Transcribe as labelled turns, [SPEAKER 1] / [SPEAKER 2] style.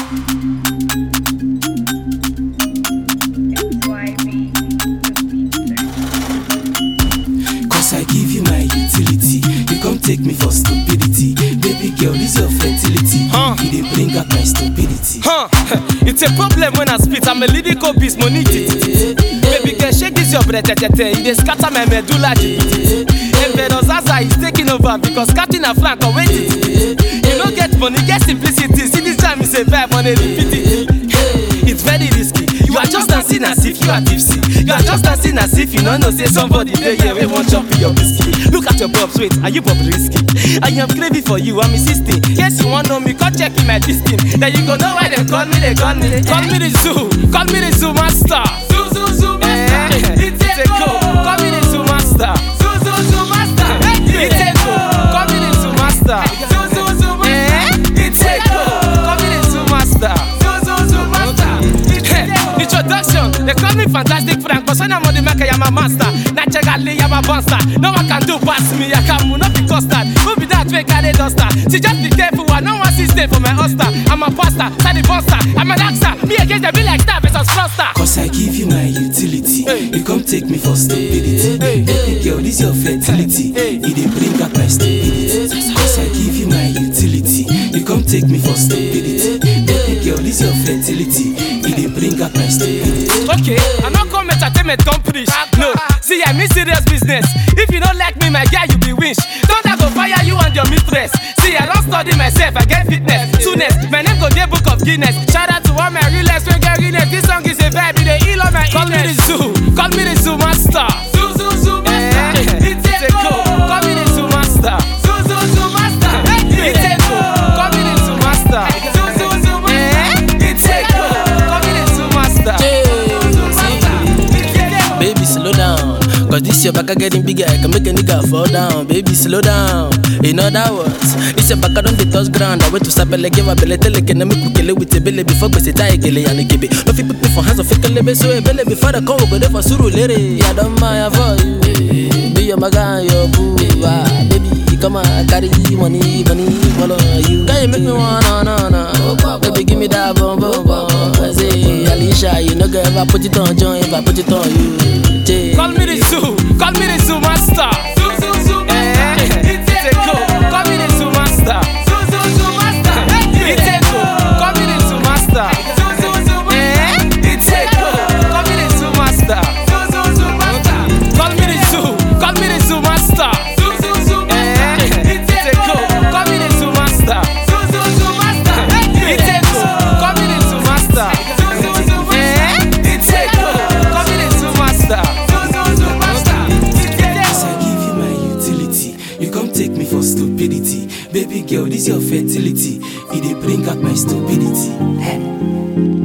[SPEAKER 1] Cause I give you my utility, you come take me for stupidity. Baby girl, this your fertility. You dey bring out my stupidity.
[SPEAKER 2] It's a problem when I spit, I'm a lyrical beast, money. Baby girl, shake this your breath, you dey scatter my medulla. Emperor Zaza is taking over because Captain a flank or wait. You don't get money, get simplicity. See this time is a vibe on a repeat. It's very risky. You are just dancing as if you are tipsy. You are just dancing as if you don't know say somebody there here we won't jump in your whiskey. Look at your bobs, wait, are you bob risky? I am craving for you, I'm insisting. Yes, you want know me, come check in my listing. Then you go know why they call me, Call me the zoo master. Zoo master. It's a go. Call me the zoo master. Zoo master. It's a go. Call me the zoo master. Zoo master. It's a go. Call me the zoo master. Zoo master. Introduction, they call me Fantastic Frank, cause when I'm on the mic, I am a master. Naturally, I'm a monster. No one can do past me, I can move, not be custard. Who be that way, carry duster? See, just be careful, I don't want to stay for my hoster. I'm a pastor, study monster, I'm an actor. Me against the be like star versus froster.
[SPEAKER 1] Cause I give you my utility, you come take me for stupidity. Baby girl, this your fertility, you dey bring out my stupidity. Cause I give you my utility, you come take me for stupidity. Baby girl, this your fertility, you dey bring out my stupidity.
[SPEAKER 2] Okay, I'm not come entertainment company. No, see, I'm in serious business. If you don't like me, my guy, you be winch. Don't I go fire you and your mistress. See, I don't study myself, I get fitness. Soonest, my name go get book of Guinness. Shout out to all my realest when get Guinness. This song is a vibe, it heal on my call illness. Call me the zoo master. Zoo master. It's a go. Call me the zoo master. Zoo master. It's a go. Call me the zoo master. Zoo master. It's a go. Call me the zoo master.
[SPEAKER 3] Baby, slow down. Cause this your back getting bigger, I can make a nigga fall down. Baby, slow down. In other words, it's your back on the touch ground. I went to stop and give a belly, tell can make me with a belly before we say tie gilly and give it. No people put for hands of fake lebe, so a belly before the call, go there for Suru lady. I don't mind for you. Be your maga, your boo. Baby, come on, carry money, follow you. Can you make me no. Baby, give me that bomb. I say, Alicia, you know, if I put it on John, if I put it on you.
[SPEAKER 2] Call me the zoo master. It's a go. Call me the zoo master. Zoo master. It's a go. Call me the zoo master. It's a go. Call me the zoo master. Call me the zoo master. It's a go. Call me the zoo master. It's a go. Call me the zoo master. It's a go. Call me the zoo master.
[SPEAKER 1] You come take me for stupidity. Baby girl, this your fertility, it dey bring out my stupidity.